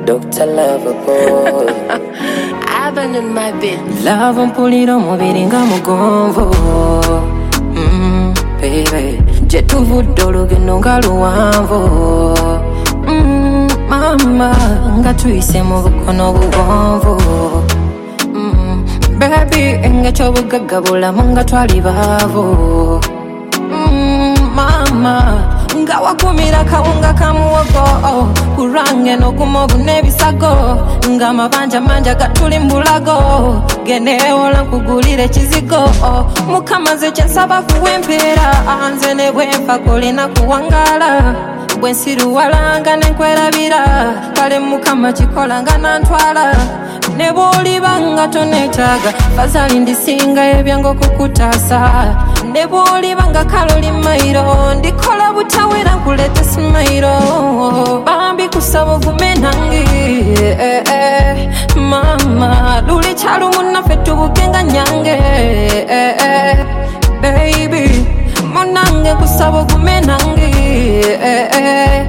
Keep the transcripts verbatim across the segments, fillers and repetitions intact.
Doctor Loverboy. Abandon my bitch. Love mpulira omubiri nga mugonvu. Mm, baby. Je tuvudde olugendo nga luwanvu. Mm, mama nga tuyise mu bukono bugonvu. Mm, baby nga kyobugagga bulamu nga twali baavu. Mm, mama nga wakumira kawunga kamuwogo kurange n'ogumogu n'ebisago nga amabanja manja gatuli mbulago geneewola nkugulire ekizigo mukama ze kyensaba kuwempeera nze ne bwenfa kolina kuwangala bwensiruwalanga nenkwerabira kale mukama kikola nga nantwala ne bw'olibanga tonetaaga fazali ndisinga ebyangu okukutaasa ne bw'olibanga kaloli mairo ndikola butawera nkulete simairo bambi kusaba ogume nange eh, eh, mama luli kyalumu naffe tubugenga nyange eh, eh, baby munange kusaba ogume nange eh, eh,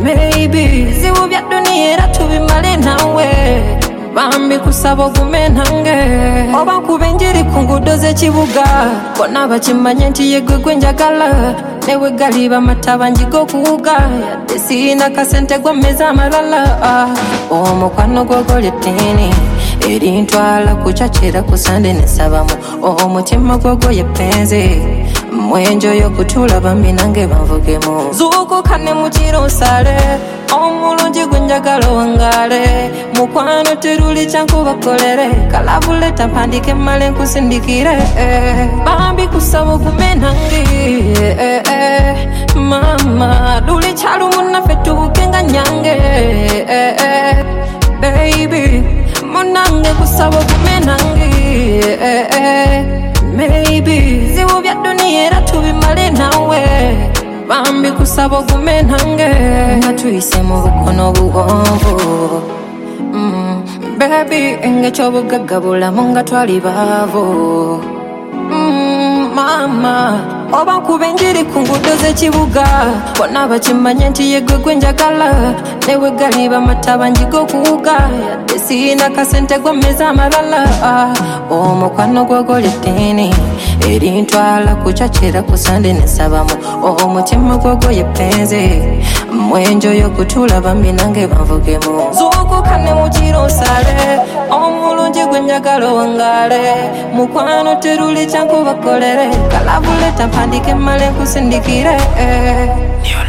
maybe zibu bya duniya era tubimale nawe bambi kusaba ogume nange oba nkuba enjiri ku nguudo z'ekibuga bonna bakimanye nti ye gwe gwe njagala newe galiba mataba njiga okuwuga yadde siina kasente gwammeza amalala omukwano gwogolya ettiini erintwala kukyakira ku sande nesabamu omutima gwogoye penzi mwenjoyo okutuula bambi nange banvugemu zuukuka ne mukiro nsale omulungi gwe njagala wangaale mukwano teruli kyankubakolere kalabuleta mpandike mmale nkusindikire bambi kusaba ogume nange eh, eh, mama luli kyalumu naffe tubugenga nyange eh, eh, baby munange kusaba ogume nange eh, eh, maybe zibu bya duniya era tubimale nawe bambi kusaba ogume nange nga tuyise mu bukono bugonvu. Mm, baby nga kyobugagga bulamu nga twali baavu. Mm, mama oba nkuba enjiri ku nguudo z'ekibuga bonna bakimanye nti ye gwe gwe njagala newe galiba mataba njiga okuwuga yadde siina kasente gwammeza amalala omukwano gwogolya ettiini erintwala kukyakira ku sande nesabamu omutima gwogoye penzi mwenjoyo okutuula bambi nange banvugemu zuukuka ne mukiro nsale omulungi gwe njagala wangaale mukwano teruli kyankubakolere kalabuleta mpandike mmale nkusindikire